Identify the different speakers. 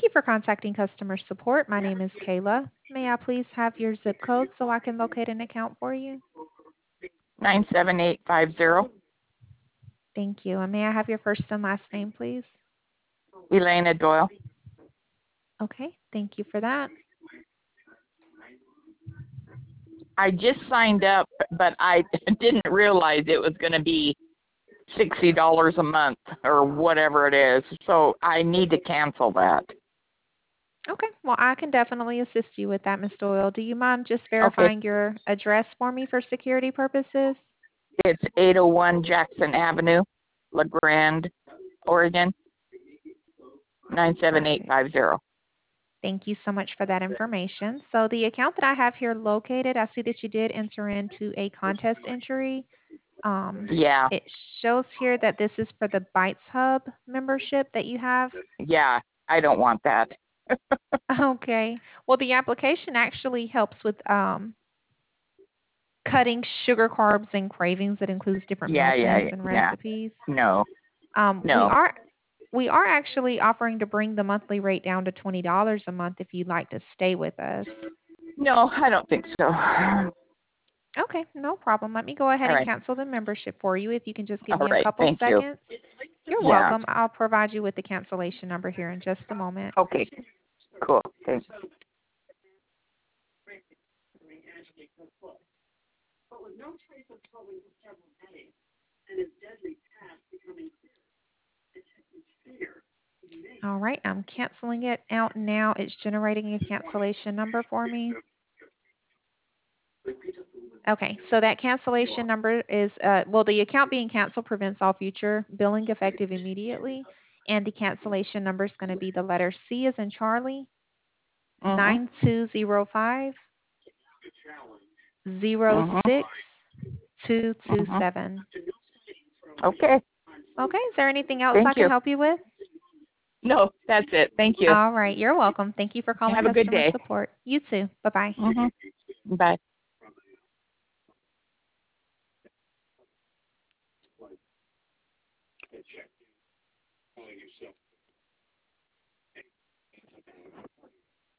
Speaker 1: you for contacting customer support. My name is Kayla. May I please have your zip code so I can locate an account for you?
Speaker 2: 97850.
Speaker 1: Thank you. And may I have your first and last name, please?
Speaker 2: Elena Doyle.
Speaker 1: Okay, thank you for that.
Speaker 2: I just signed up, but I didn't realize it was going to be $60 a month or whatever it is. So I need to cancel that.
Speaker 1: Okay, well, I can definitely assist you with that, Ms. Doyle. Do you mind just
Speaker 2: Okay.
Speaker 1: verifying your address for me for security purposes?
Speaker 2: It's 801 Jackson Avenue, La Grande, Oregon,
Speaker 1: Perfect.
Speaker 2: 97850.
Speaker 1: Thank you so much for that information. So the account that I have here located, I see that you did enter into a contest entry.
Speaker 2: Yeah,
Speaker 1: It shows here that this is for the Bytes Hub membership that you have.
Speaker 2: yeah, I don't want that.
Speaker 1: Okay. Well, the application actually helps with cutting sugar, carbs, and cravings. It includes different meal
Speaker 2: Yeah,
Speaker 1: plans
Speaker 2: yeah,
Speaker 1: and
Speaker 2: yeah.
Speaker 1: recipes.
Speaker 2: No,
Speaker 1: Um, we
Speaker 2: no.
Speaker 1: are we are actually offering to bring the monthly rate down to $20 a month if you'd like to stay with us.
Speaker 2: No, I don't think so.
Speaker 1: Okay, no problem. Let me go ahead
Speaker 2: All
Speaker 1: and
Speaker 2: right.
Speaker 1: cancel the membership for you. If you can just give
Speaker 2: All
Speaker 1: me a
Speaker 2: right.
Speaker 1: couple
Speaker 2: Thank you.
Speaker 1: seconds. You're
Speaker 2: Yeah.
Speaker 1: welcome. I'll provide you with the cancellation number here in just a moment.
Speaker 2: Okay. Cool. Thanks.
Speaker 1: All right, I'm canceling it out now. It's generating a cancellation number for me. Okay, so that cancellation number is, well, the account being canceled prevents all future billing effective immediately. And the cancellation number is going to be the letter C as in Charlie,
Speaker 2: Mhm.
Speaker 1: 9205
Speaker 2: Mhm.
Speaker 1: 06227.
Speaker 2: Okay.
Speaker 1: Okay, is there anything else I
Speaker 2: Thank
Speaker 1: can
Speaker 2: you.
Speaker 1: help you with?
Speaker 2: No, that's it. Thank you.
Speaker 1: All right, you're welcome. Thank you for calling
Speaker 2: Have a good
Speaker 1: customer
Speaker 2: day.
Speaker 1: support. You too. Bye-bye.
Speaker 2: Mhm. Bye.